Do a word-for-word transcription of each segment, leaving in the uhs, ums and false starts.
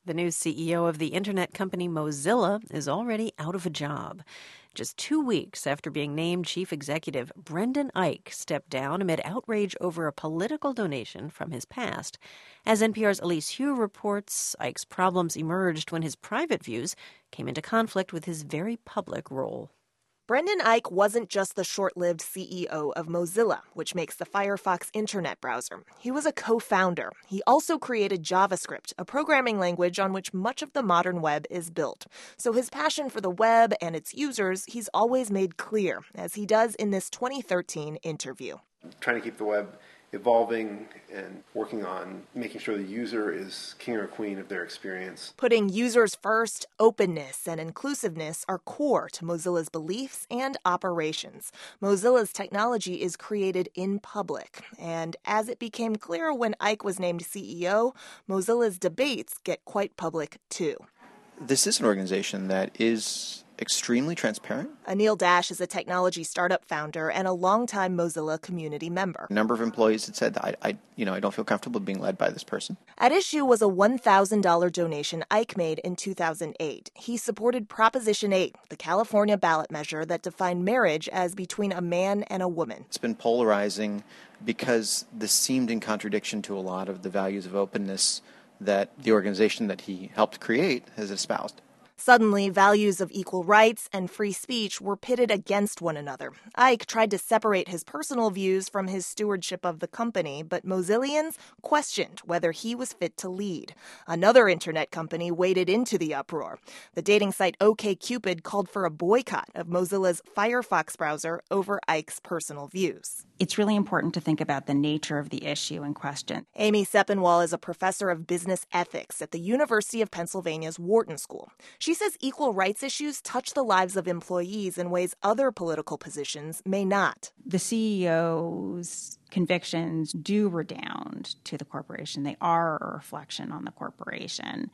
The new C E O of the internet company Mozilla is already out of a job. Just two weeks after being named chief executive, Brendan Eich stepped down amid outrage over a political donation from his past. As N P R's Elise Hu reports, Eich's problems emerged when his private views came into conflict with his very public role. Brendan Eich wasn't just the short-lived C E O of Mozilla, which makes the Firefox internet browser. He was a co-founder. He also created JavaScript, a programming language on which much of the modern web is built. So his passion for the web and its users, he's always made clear, as he does in this twenty thirteen interview. Trying to keep the web evolving and working on making sure the user is king or queen of their experience. Putting users first, openness and inclusiveness are core to Mozilla's beliefs and operations. Mozilla's technology is created in public. And as it became clear when Eich was named C E O, Mozilla's debates get quite public too. This is an organization that is extremely transparent. Anil Dash is a technology startup founder and a longtime Mozilla community member. A number of employees had said, I, I, you know, I don't feel comfortable being led by this person. At issue was a one thousand dollars donation Eich made in two thousand eight. He supported Proposition eight, the California ballot measure that defined marriage as between a man and a woman. It's been polarizing because this seemed in contradiction to a lot of the values of openness that the organization that he helped create has espoused. Suddenly, values of equal rights and free speech were pitted against one another. Eich tried to separate his personal views from his stewardship of the company, but Mozillians questioned whether he was fit to lead. Another internet company waded into the uproar. The dating site OkCupid called for a boycott of Mozilla's Firefox browser over Eich's personal views. It's really important to think about the nature of the issue in question. Amy Sepinwall is a professor of business ethics at the University of Pennsylvania's Wharton School. She says equal rights issues touch the lives of employees in ways other political positions may not. The C E O's convictions do redound to the corporation. They are a reflection on the corporation.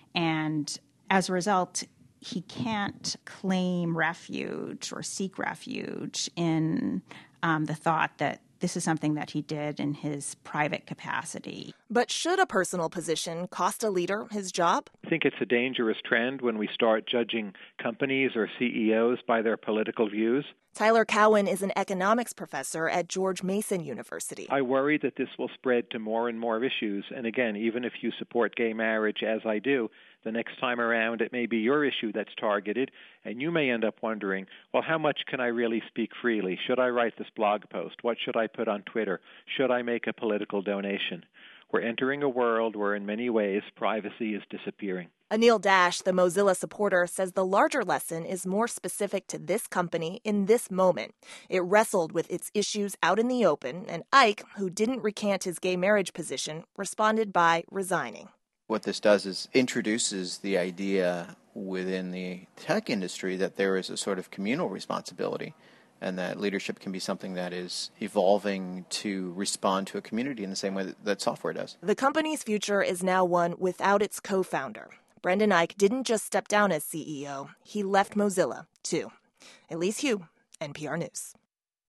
And as a result, he can't claim refuge or seek refuge in um, the thought that this is something that he did in his private capacity. But should a personal position cost a leader his job? I think it's a dangerous trend when we start judging companies or C E Os by their political views. Tyler Cowen is an economics professor at George Mason University. I worry that this will spread to more and more issues. And again, even if you support gay marriage, as I do, the next time around it may be your issue that's targeted, and you may end up wondering, well, how much can I really speak freely? Should I write this blog post? What should I put on Twitter? Should I make a political donation? We're entering a world where, in many ways, privacy is disappearing. Anil Dash, the Mozilla supporter, says the larger lesson is more specific to this company in this moment. It wrestled with its issues out in the open, and Eich, who didn't recant his gay marriage position, responded by resigning. What this does is introduces the idea within the tech industry that there is a sort of communal responsibility and that leadership can be something that is evolving to respond to a community in the same way that, that software does. The company's future is now one without its co-founder. Brendan Eich didn't just step down as C E O, he left Mozilla, too. Elise Hu, N P R News.